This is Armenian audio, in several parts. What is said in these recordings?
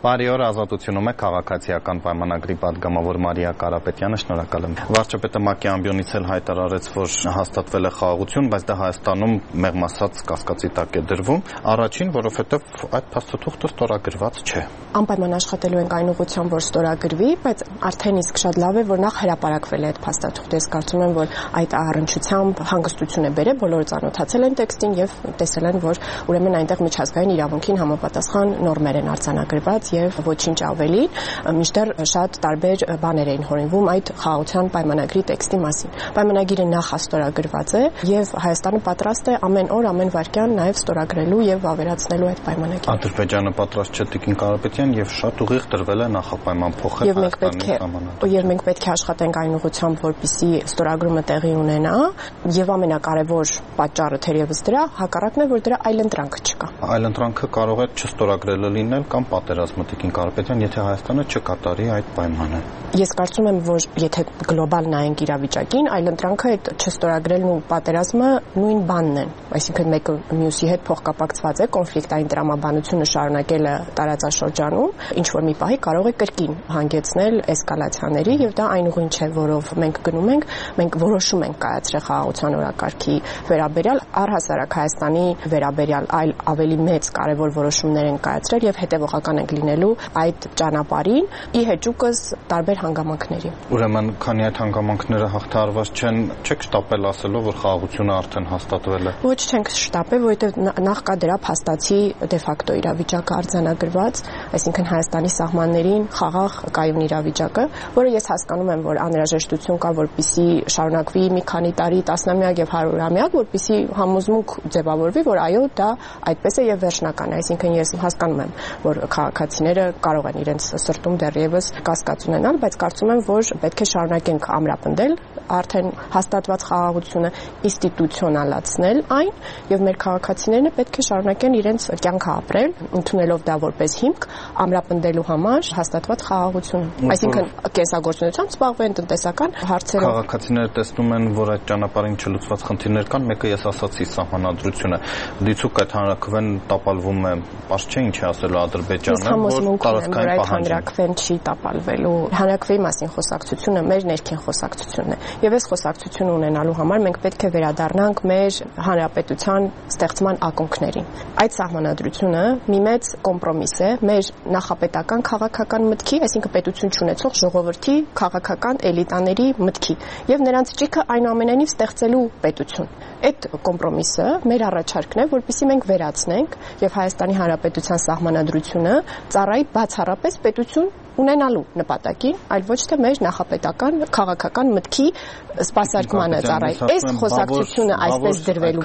Բարի օր, Ազատությունում է քաղաքացիական պայմանագրի պատգամավոր Մարիա Կարապետյանը, շնորհակալ եմ։ Վարչապետը ՄԱԿ-ի ամբիոնից էլ հայտարարեց, որ հաստատվել է խաղաղություն, բայց դա Հայաստանում մեղմ ասած կասկածի տակ է դրվում։ Առաջին, որովհետև այդ փաստաթուղթը ստորագրված չէ։ Անպայման աշխատելու ենք այն ուղղությամբ, որ ստորագրվի, բայց արդեն իսկ շատ լավ է, որ նախ հրապարակվել է այդ փաստաթուղթը։ Ես կարծում եմ, որ այդ առնչությամբ հանգստություն է բերել, բոլորը ծանոթացել են տեքստին եւ տեսել են, որ ուրեմն այնտեղ միջազգային իրավունքին համապատասխան նորմեր են արձանագրված եւ ոչինչ ավելի, մինչդեռ շատ տարբեր բաներ էին հորինվում այդ խաղաղության պայմանագրի տեքստի մասին։ Պայմանագիրը նախ ստորագրված է եւ Հայաստանը պատրաստ է ամեն օր, ամեն վայրկյան նաեւ ստորագրելու եւ վավերացնելու այդ պայմանագիրը։ Ադրբեջանը պատրաստ չէ Տիկին Կարապետյան եւ շատ ուղիղ տրվել է նախապայման փոխել Հայաստանի պայմանները։ Եվ մենք պետք է աշխատենք այն ուղղությամբ, որպեսզի ստորագրումը տեղի ունենա եւ ամենակարևոր պատճառը թերևս դրա հակառակն է, որ դրա այլընտրանք չկա։ Այլընտրանքը կարող է չստորագրելը լինել կամ պատերազմը Տիկին Կարապետյան, եթե Հայաստանը չկատարի այդ պայմանը։ Ես կարծում եմ, որ եթե գլոբալ նայենք իրավիճակին, այլընտրանքը այդ չստորագրելն ու պատերազմը նույն բանն են, այսինքն մեկը մյուսի հետ փոխկապակցված է, կոնֆլիկտային տրամաբանությունը շարունակելը տարածաշրջանում ինչ որ մի պահի կարող է կրկին հանգեցնել էսկալացիաների եւ դա այն ուղին չէ, որով մենք գնում ենք, մենք որոշում ենք կայացրել խաղաղության օրակարգի վերաբերյալ առհասարակ Հայաստանի վերաբերյալ այլ ավելի մեծ կարևոր որոշումներ են կայացրել եւ հետեւողական ենք լինելու այդ ճանապարհին ի հեճուկս տարբեր հանգամանքների։ Ուրեմն, քանի այդ հանգամանքները հաղթահարված չեն, չեք շտապել ասելով, որ խաղաղությունը արդեն հաստատվել է։ Ոչ, չենք շտապել, որովհետեւ նախ կա դրա փաստացի դե ֆակտո իրավիճակը արձանագրված, այսինքն Հայաստանի սահմաններին խաղաղ կայուն իրավիճակը, որը ես հասկանում եմ, որ անհրաժեշտություն կա, որպեսզի շարունակվի մի քանի տարի, տասնամյակ եւ 100-ամյակ, որպեսզի համոզմունք ձևավորվի, որ այո, դա այդպես է եւ վերջնական է, այսինքն ես հասկանում եմ, որ քաղաքացիները կարող են իրենց սրտում դեռևս կասկած ունենալ, բայց կարծում եմ, որ պետք է շարունակենք ամրապնդել արդեն հաստատված խաղաղությունը, ինստիտուցիոնալացնել այն եւ մեր քաղաքացիներն պետք է շարունակեն իրենց կյանքը ապրել, ընդունելով դա որպես հիմք ամրապնդելու համար հաստատված խաղաղությունը։ Այսինքն կենսագործունեությամբ զբաղվեն, տնտեսական հարցերով։ Քաղաքացիները տեսնում են, որ այդ ճանապարհին չլուծված խնդիրներ կան, մեկը ես ասացի սահմանադրությունը։ Դիցուկ այդ հանրակրվեն տապալվում է, պարզ չէ ինչ է ասելու Ադրբեջանը, որ տարածքային հանրակրվեն չի տապալվելու։ Հանրակրվեի մասին խոսակցությունը մեր ներքին խոսակցությունն է։ Եվ այս խոսակցությունը ունենալու համար մենք պետք է վերադառնանք մեր հանրապետության ստեղծման ակունքներին։ Այդ սահմանադրությունը մի մեծ կոմպրոմիս է մեր նախապետական քաղաքական մտքի, այսինքն պետություն չունեցող ժողովրդի քաղաքական էլիտաների մտքի եւ նրանց ճիգը այնուամենայնիվ ստեղծելու պետություն։ Այդ կոմպրոմիսը մեր առաջարկն է, որպեսզի մենք վերացնենք եւ Հայաստանի Հանրապետության սահմանադրությունը ծառայի բացառապես պետություն ունենալու նպատակին, այլ ոչ թե մեր նախապետական քաղաքական մտքի սպասարկմանը ծառայի։ Այս խոսակցությունը այսպես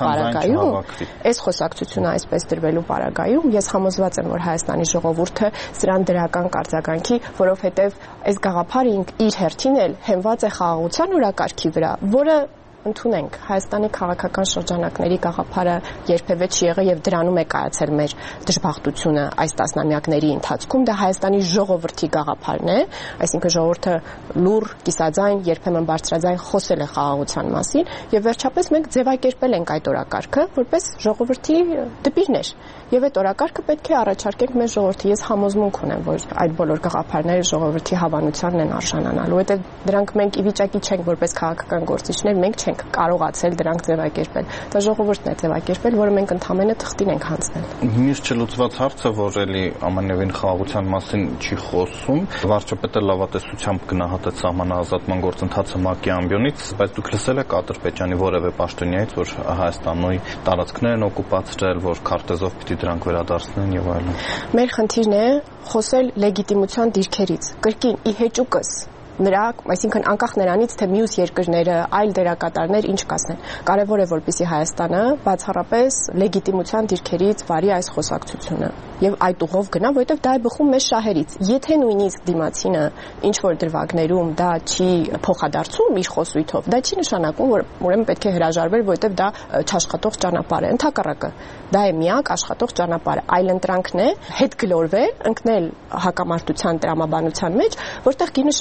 դրվելու պարագայում ես համոզված եմ, որ Հայաստանի ժողովուրդը սրան դրական կարձագանքի, որովհետև այս գաղափարը իր հերթին էլ հենված է խաղաղության օրակարգի վրա, որը ընդունենք Հայաստանի քաղաքական շրջանակների գաղափարը երբևէ չի եղել եւ դրանում է կայացել մեր դժբախտությունը այս տասնամյակների ընթացքում դա Հայաստանի ժողովրդի գաղափարն է, այսինքն ժողովուրդը լուր, կիսաձայն, երբեմն բարձրաձայն խոսել է խաղաղության մասին եւ վերջապես մենք ձևակերպել ենք այդ օրակարգը որպես ժողովրդի դպիրներ եւ այդ օրակարգը պետք է առաջարկենք մեր ժողովրդի։ Ես համոզմունք ունեմ, որ այդ բոլոր գաղափարները ժողովրդի հավանությանն են արժանանալու, որովհետեւ դրանք մենք ի վիճակի չենք որպես քաղաքական գործիչներ, մենք չենք կարողացել դրանք ձևակերպել։ Դա ժողովուրդն է ձևակերպել, որը մենք ընդհանրապես թղթին ենք հանձնել։ Մյուս չլուծված հարցը, որ էլի ամենևին խաղաղության մասին չի խոսում, վարչապետը լավատեսությամբ գնահատեց սահմանազատման գործընթացը ՄԱԿ-ի ամբիոնից, բայց դուք լսել եք Ադրբեջանի որևէ պաշտոնյայից, որ Հայաստանի տարածքներն օկուպացրել, որ քարտեզով պիտի դրանք վերադարձնեն եւ այլն։ Մեր խնդիրն է խոսել լեգիտիմության դիրքերից։ Կրկին ի հեճուկս նրա, այսինքն անկախ նրանից, թե մյուս երկրները, այլ դերակատարներ ինչ կասնեն։ Կարևոր է, որպեսզի Հայաստանը բացառապես լեգիտիմության դիրքերից վարի այս խոսակցությունը եւ այդ ուղով գնա, որովհետեւ դա է բխում մեր շահերից։ Եթե նույնիսկ դիմացինը ինչ որ դրվագներում դա չի փոխադարձում իր խոսույթով, դա չի նշանակում, որ ուրեմն պետք է հրաժարվել, որովհետեւ դա չաշխատող ճանապարհ է։ Ընդհակառակը, դա է միակ աշխատող ճանապարհը։ Այլընտրանքն է հետ գլորվել, ընկնել հակամարտության տրամաբանության մեջ, որտեղ գինը շատ պարզ է։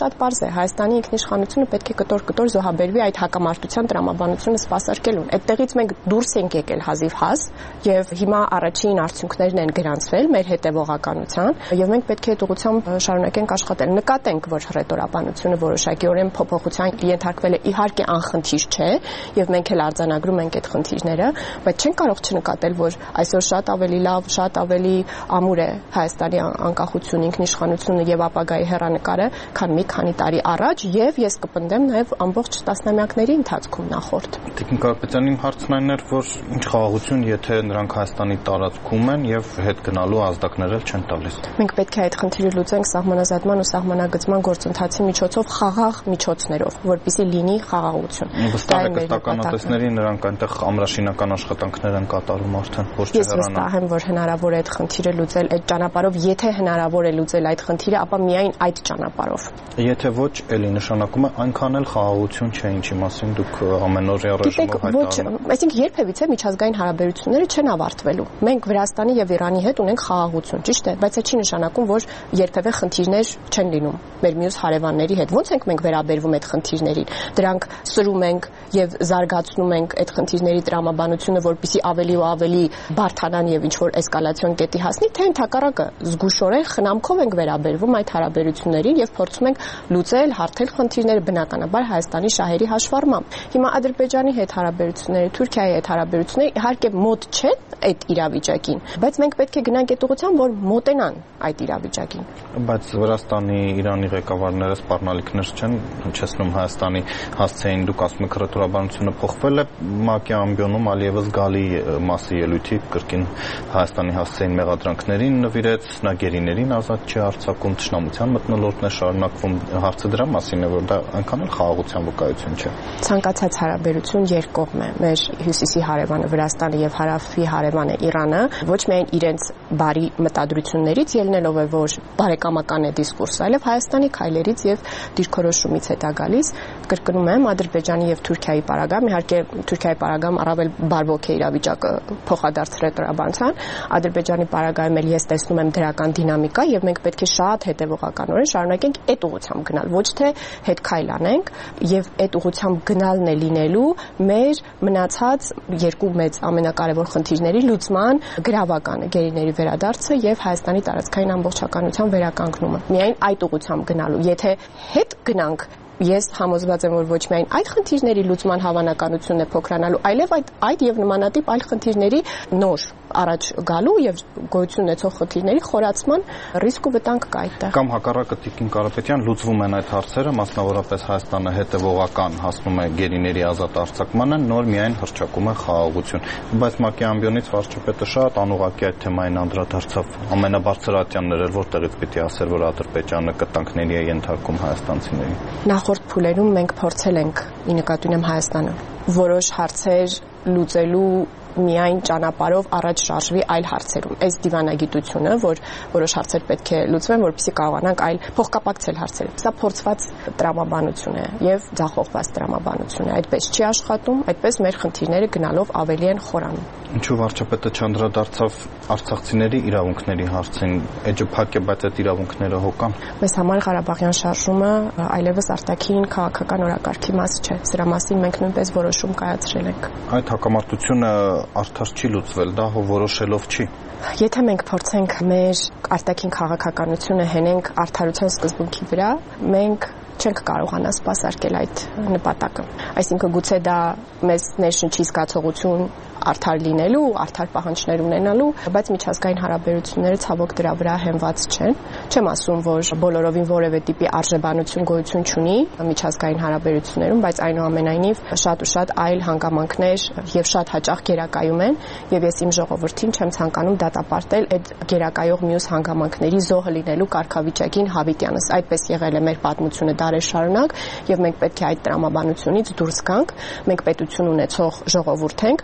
Հայաստանի ինքնիշխանությունը պետք է կտոր զոհաբերվի այդ հակամարտության տրամաբանությունը սպասարկելուն։ Այդտեղից մենք դուրս ենք եկել հազիվ հազ եւ հիմա առաջին արդյունքներն են գրանցվել մեր հետևողականության եւ մենք պետք է այդ ուղղությամբ շարունակենք աշխատել։ Նկատենք, որ ռետորաբանությունը որոշակիորեն փոփոխության ենթարկվել է, իհարկե անխնդիր չէ եւ մենք էլ արձանագրում ենք այդ խնդիրները, բայց չենք կարող չնկատել, որ այսօր շատ ավելի լավ, շատ ավելի ամուր է Հայաստանի անկախությունը, ինքնիշխանությունը եւ ապագայի հեռանկարը, քան մի քանի տարի առաջ եւ ես կպնդեմ նաեւ ամբողջ տասնամյակների ընթացքում նախորդ։ Տիկին Կարապետյան, իմ հարցն այն էր, որ ինչ խաղաղություն, եթե նրանք Հայաստանի տարածքում են եւ հետ գնալու ազդակներ էլ չեն տալիս։ Մենք պետք է այդ խնդիրը լուծենք սահմանազատման ու սահմանագծման գործընթացի միջոցով, խաղաղ միջոցներով, որպեսզի լինի խաղաղություն։ Վստահ եք կանոնատեսների նրանք այնտեղ ամրաշինական աշխատանքներ են կատարում արդեն, որ չհեռանան։ Ես վստահ եմ, որ հնարավոր է այդ խնդիրը լուծել այդ ճանապարհով, եթե հնարավոր է լուծել այդ խնդիրը, ապա միայն այդ ճանապարհով։ Եթե ոչ, էլի նշանակում է այնքան էլ խաղաղություն չէ, ինչի մասին դուք ամենօրյա ռեժիմով հայտարարում եք։ Այսինքն երբևիցե միջազգային հարաբերությունները չեն ավարտվելու։ Մենք Վրաստանի եւ Իրանի հետ ունենք խաղաղություն, ճիշտ է, բայց դա չի նշանակում, որ երբևէ խնդիրներ չեն լինում մեր մյուս հարևանների հետ։ Ոնց ենք մենք վերաբերվում այդ խնդիրներին։ Դրանք սրում ենք եւ զարգացնում ենք այդ խնդիրների տրամաբանությունը, որպեսզի ավելի ու ավելի բարդանան եւ ինչ որ էսկալացիոն կետի հասնի, թե ընդհակառակը զգուշորեն խնամքով ենք վերաբերվում այդ հարաբերություններին եւ փորձում ենք լուծել, հարթել խնդիրները բնականաբար Հայաստանի շահերի հաշվառմամբ։ Հիմա Ադրբեջանի հետ հարաբերությունները, Թուրքիայի հետ հարաբերությունները իհարկե մոտ չեն այդ իրավիճակին, բայց մենք պետք է գնանք այդ ուղղությամբ, որ մոտենան այդ իրավիճակին։ Բայց Վրաստանի, Իրանի ղեկավարները սպառնալիքներ չեն հնչեցնում Հայաստանի հասցեին, դուք ասում եք ռետորաբանությունը փոխվել է ՄԱԿ-ի ամբիոնում Ալիևը զգալի մասի ելույթի կրկին Հայաստանի հասցեին մեղադրանքներին նվիրեց, նա գերիներին ազատ չի արձակում, թշնամության մթնոլորտն է շարունակվում, հարցը դրա մասին է, որ դա այնքան էլ խաղաղության վկայություն չէ։ Ցանկացած հարաբերություն երկկողմ է։ Մեր հյուսիսի հարևանը Վրաստանը եւ հարավի հարևանը Իրանը ոչ միայն իրենց բարի մտադրություններից ելնելով է, որ բարեկամական է դիսկուրսը, այլև Հայաստանի քայլերից եւ դիրքորոշումից է դա գալիս։ Կրկնում եմ, Ադրբեջանի եւ Թուրքիայի պարագայում, իհարկե Թուրքիայի պարագայում առավել բարվոք է իրավիճակը փոխադարձ ռետորաբանության, Ադրբեջանի պարագայում էլ ես տեսնում եմ դրական դինամիկա եւ մենք պետք է շատ հետեւողականորեն շարունակենք այդ ուղղությամբ գնալ, ոչ թե հետ քայլ անենք եւ այդ ուղղությամբ գնալն է լինելու մեր մնացած երկու մեծ ամենակարևոր խնդիրների լուծման գրավականը, գերիների վերադարձը եւ Հայաստանի տարածքային ամբողջականության վերականգնումը։ Միայն այդ ուղղությամբ գնալու, եթե հետ գնանք, ես համոզված եմ, որ ոչ միայն այդ խնդիրների լուծման հավանականությունն է փոքրանալու, այլև այդ եւ նմանատիպ այլ խնդիրների նոր առաջ գալու եւ գոյություն ունեցող խնդիրների խորացման ռիսկ ու վտանգ կա այդտեղ։ Կամ հակառակը Տիկին Կարապետյան, լուծվում են այդ հարցերը, մասնավորապես Հայաստանը հետևողական հասնում է գերիների ազատ արձակմանը, նոր միայն հռչակում է խաղաղություն։ Բայց ՄԱԿ-ի ամբիոնից վարչապետը շատ անուղղակի այդ թեմային անդրադարձավ։ Ամենաբարձրատյաններ էլ որտեղից պիտի ասեր, որ Ադրբեջանը կտանքների է ենթարկում հայաստանցիներին։ Նախորդ փուլերում մենք փորձել ենք, ի նկատի ունեմ Հայաստանը, որոշ հարցեր լուծելու միայն ճանապարհով առաջ շարժվի այլ հարցերում։ Այս դիվանագիտությունը, որ որոշ հարցեր պետք է լուծվեն, որպեսզի կարողանանք այլ փոխկապակցել հարցերը։ Սա փորձված տրամաբանություն է եւ ձախողված տրամաբանություն է։ Այդպես չի աշխատում, այդպես մեր խնդիրները գնալով ավելի են խորանում։ Ինչու վարչապետը չանդրադարձավ արցախցիների իրավունքների հարցին։ Էջը փակ է, բայց այդ իրավունքները հոգան։ Մեզ համար Ղարաբաղյան շարժումը այլևս արտաքին քաղաքական օրակարգի մաս չէ։ Սրա մասին մենք նույնպես որոշում կայացրել ենք։ Այդ հակամարտությունը արդար չի լուծվել, դա որոշելով չի։ Եթե մենք փորձենք մեր արտաքին քաղաքականությունը հենենք արդարության սկզբունքի վրա, մենք չենք կարողանա սպասարկել այդ նպատակը։ Այսինքն գուցե դա մեզ ներշնչի զգացողություն արդար լինելու, արդար պահանջներ ունենալու, բայց միջազգային հարաբերությունները ցավոք դրա վրա հենված չեն։ Չեմ ասում, որ բոլորովին որևէ տիպի արժեբանություն գոյություն չունի միջազգային հարաբերություններում, բայց այնուամենայնիվ շատ ու շատ այլ հանգամանքներ եւ շատ հաճախ գերակայում են, եւ ես իմ ժողովրդին չեմ ցանկանում դատապարտել այդ գերակայող մյուս հանգամանքների զոհը լինելու կարգավիճակին հավիտյանս։ Այդպես եղել է մեր պատմությունը դարեր շարունակ, եւ մենք պետք է այդ տրամաբանությունից դուրս գանք։ Մենք պետություն ունեցող ժողովուրդ ենք, որը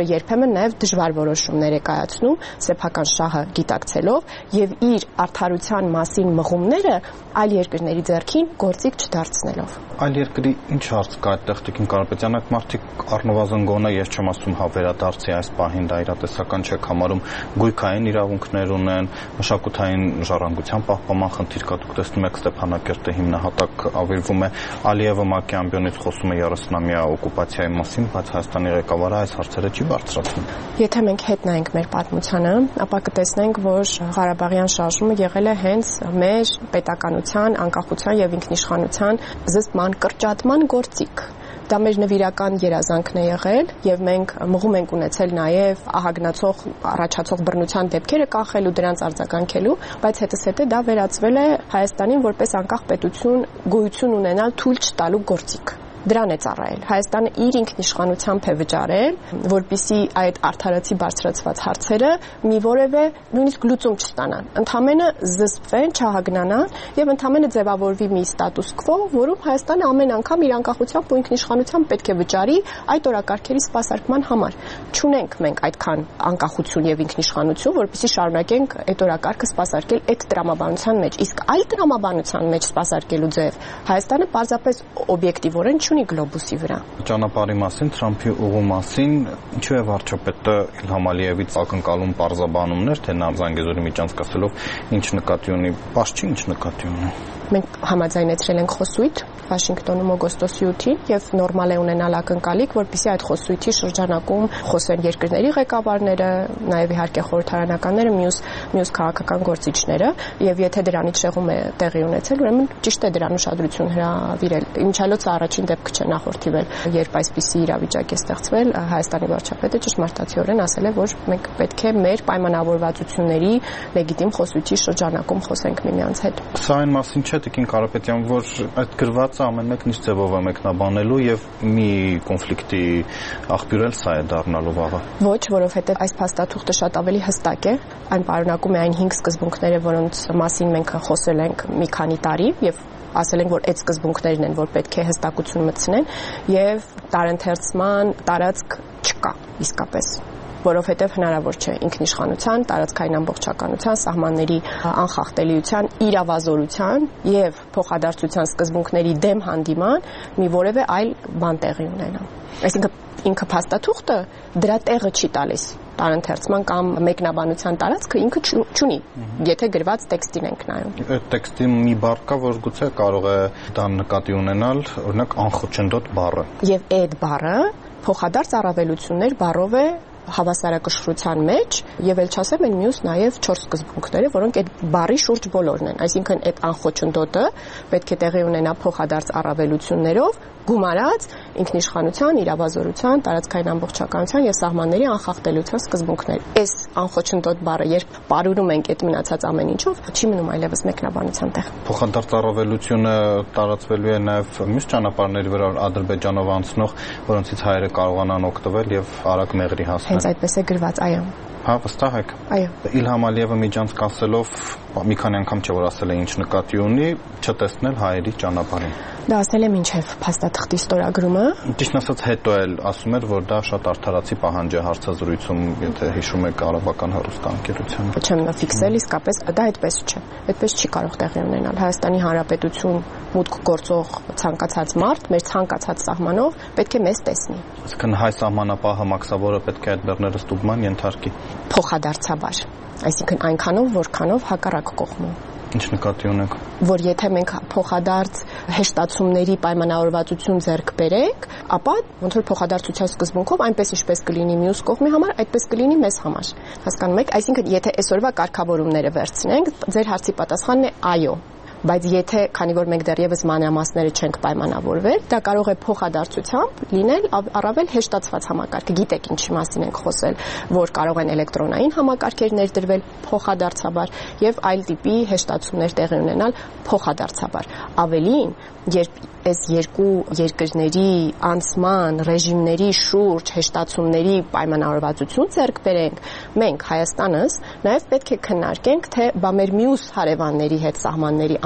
երբեմն նաև դժվար որոշումներ է կայացնում սեփական շահը գիտակցելով եւ իր արդարության մասին մղումները այլ երկրների ձեռքին գործիք չդարձնելով։ Այլ երկրի ինչ հարց կա այդտեղ Տիկին Կարապետյան, այդ մարդիկ առնվազն գոնե ես չեմ ասում հավերադարձի այս պահին դա իրատեսական չեք համարում, գույքային իրավունքներ ունեն, մշակութային ժառանգության պահպանման խնդիր կա, դուք տեսնում եք Ստեփանակերտը հիմնահատակ ավիրվում է, Ալիևը ՄԱԿ-ի ամբիոնից խոսում է 30-ամյա օկուպացիայի մասին, բայց Հայաստանի ղեկավարը այս հարցերը չի բարձրացնում։ Եթե մենք հետ նայենք մեր պատմությանը, ապա կտեսնենք, որ Ղարաբաղյան շարժումը եղել է հենց մեր պետականության, անկախության եւ ինքնիշխանության զսպման, կրճատման գործիք։ Դա մեր նվիրական երազանքն է եղել եւ մենք մղում ենք ունեցել նաեւ ահագնացող առաջացող բռնության դեպքերը կանխելու, դրանց արձագանքելու, բայց հետզհետե դա վերածվել է Հայաստանին որպես անկախ պետություն գոյություն ունենալ թույլ չտալու գործիք։ Դրան է ծառայել։ Հայաստանը իր ինքնիշխանությամբ է վճարել, որպիսի այդ արդարացի բարձրացված հարցերը մի որևէ նույնիսկ լուծում չստանան։ Ընդամենը զսպվեն, չհագնանան եւ ընդամենը ձևավորվի մի ստատուս քվո, որում Հայաստանը ամեն անգամ իր անկախությամբ ու ինքնիշխանությամբ պետք է վճարի այդ օրակարգերի սպասարկման համար։ Չունենք մենք այդքան անկախություն եւ ինքնիշխանություն, որպիսի շարունակենք այդ օրակարգը սպասարկել այդ տրամաբանության մեջ։ Իսկ այլ տրամաբանության մեջ սպասարկելու ձև Հայաստանը պարզապես օբյեկտիվորեն չունի գլոբուսի վրա։ Ճանապարհի մասին, Թրամփի ուղու մասին, ինչու է վարչապետը Իլհամ Ալիևից ակնկալում պարզաբանումներ, թե նա Զանգեզուրի միջանցքասելով ինչ նկատի ունի, բաց չի ինչ նկատի ունի։ Մենք համաձայնեցրել ենք խոսույթ Վաշինգտոնում օգոստոսի 8-ին եւ նորմալ է ունենալ ակնկալիք, որպեսզի այդ խոսույթի շրջանակում խոսեն երկրների ղեկավարները, նաեւ իհարկե խորհրդարանականները, մյուս քաղաքական գործիչները, եւ եթե դրանից շեղում է տեղի ունեցել, ուրեմն ճիշտ է դրան ուշադրություն հրավիրել։ Ինչալոցը առաջին դեպքը չէ նախորդիվել, երբ այսպիսի իրավիճակ է ստեղծվել, Հայաստանի վարչապետը ճշմարտացիորեն ասել է, որ մենք պետք է մեր պայմանավորվածությունների լեգիտիմ խոսույթի շրջանակում խոսենք միմյանց հետ։ Սա այն մասին չէ, Տիկին Կարապետյան, որ այդ գրվածը ամեն մեկն ինչ ձևով է մեկնաբանելու եւ մի կոնֆլիկտի աղբյուր էլ սա է դառնալու վաղը։ Ոչ, որովհետեւ այս փաստաթուղթը շատ ավելի հստակ է, այն պարունակում է այն 5 սկզբունքները, որոնց մասին մենք խոսել ենք մի քանի տարի եւ ասել ենք, որ այդ սկզբունքներն են, որ պետք է հստակություն մտցնեն եւ տարընթերցման տարածք չկա իսկապես, որովհետև հնարավոր չէ ինքնիշխանության, տարածքային ամբողջականության, սահմանների անխախտելիության, իրավազորության եւ փոխադարձության սկզբունքների դեմ հանդիման մի որևէ այլ բան տեղի ունենա։ Այսինքն ինքը փաստաթուղթը դրա տեղը չի տալիս տարընթերցման կամ մեկնաբանության տարածքը ինքը չունի, եթե գրված տեքստին ենք նայում։ Այդ տեքստի մի բառ կա, որ գուցե կարող է դա նկատի ունենալ, օրինակ անխոչնդոտ բառը։ Եվ այդ բառը փոխադարձ առավելություններ բառով է հավասարակշռության մեջ եւ ել չասեմ են մյուս նաեւ 4 սկզբունքները, որոնք այդ բառի շուրջ բոլորն են, այսինքն այդ անխոչնդոտը պետք է տեղի ունենա փոխադարձ առավելություններով գումարած ինքնիշխանության, իրավազորության, տարածքային ամբողջականության եւ սահմանների անխախտելիության սկզբունքներ։ Այս անխոչնդոտ բառը երբ պարուրում ենք այդ մնացած ամեն ինչով, չի մնում այլևս մեկնաբանության տեղ։ Փոխադարձ առավելությունը տարածվելու է նաեւ մյուս ճանապարհների վրա Ադրբեջանով անցնող, որոնցից հայերը կարողանան օգտվել եւ արագ մեղրի հասնել։ Հենց այդպես է գրված, այո։ Հա, վստահ եք։ Այո։ Իլհամ Ալիևը միջանցք ասելով մի քանի անգամ չէ որ ասել է ինչ նկատի ունի, չտեսնել հայերի ճանապարհին։ Դա ասել է մինչև փաստաթղթի ստորագրումը։ Ճիշտ ասած հետո էլ ասում էր, որ դա շատ արդարացի պահանջ է հարցազրույցում, եթե հիշում եք արաբական հեռուստաընկերության։ Չեմ ֆիքսել իսկապես, դա այդպես չէ։ Այդպես չի կարող տեղի ունենալ։ Հայաստանի Հանրապետություն մուտք գործող ցանկացած մարդ մեր ցանկացած սահմանով պետք է մեզ տեսնի։ Այսինքն հայ սահմանապահը Մաքսավորը պետք է այդ բեռները ստուգման ենթարկի։ Փոխադարձաբար, այսինքն այնքանով, որքանով հակառակ կողմում։ Ինչ նկատի ունեք։ Որ եթե մենք փոխադարձ հեշտացումների պայմանավորվածություն ձեռք բերենք, ապա ոնց որ փոխադարձության սկզբունքով այնպես ինչպես կլինի մյուս կողմի համար, այդպես կլինի մեզ համար։ Հասկանում եք, այսինքն եթե այսօրվա կարգավորումները վերցնենք, ձեր հարցի պատասխանն է այո։ Բայց եթե, քանի որ մենք դեռևս մանրամասները չենք պայմանավորվել, դա կարող է փոխադարձությամբ լինել առավել հեշտացված համակարգ։ Գիտեք ինչի մասին ենք խոսել, որ կարող են էլեկտրոնային համակարգեր ներդրվել փոխադարձաբար եւ այլ տիպի հեշտացումներ տեղի ունենալ փոխադարձաբար։ Ավելին, երբ այս երկու երկրների անցման ռեժիմների շուրջ հեշտացումների պայմանավորվածություն ձեռք բերենք, մենք Հայաստանս նաև պետք է քննարկենք, թե բա մեր մյուս հարևանների հետ սահմանների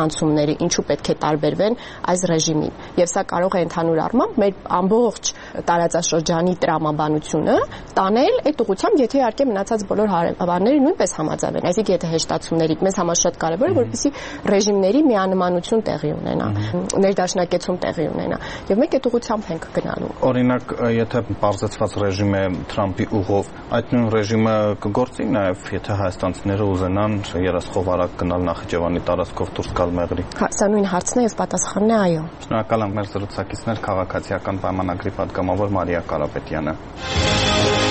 անցումները ինչու պետք է տարբերվեն այս ռեժիմին։ Եվ սա կարող է ընդհանուր առմամբ մեր ամբողջ տարածաշրջանի տրամաբանությունը տանել այդ ուղղությամբ, եթե իհարկե մնացած բոլոր հարևանները նույնպես համաձայնեն։ Այսինքն եթե հեշտացումների մեզ համար շատ կարևոր է, որպեսզի ռեժիմների միանմանություն տեղի ունենա, ներդաշնակեցում տեղի ունենա։ Եվ մենք այդ ուղղությամբ ենք գնալու։ Օրինակ, եթե պարզեցված ռեժիմ է Թրամփի ուղով, այդ նույն ռեժիմը կգործի նաև, եթե հայաստանցիները ուզենան երասխովարակ գնալ Նախիջևանի տարածքով դուրս գալ Մեղրի։ Սա նույն հարցն է եւ պատասխանն է այո։ Շնորհակալ եմ մեր զրուցակիցներ, քաղաքացիական պայմանագրի պատգամավոր Մարիա Կարապետյանը։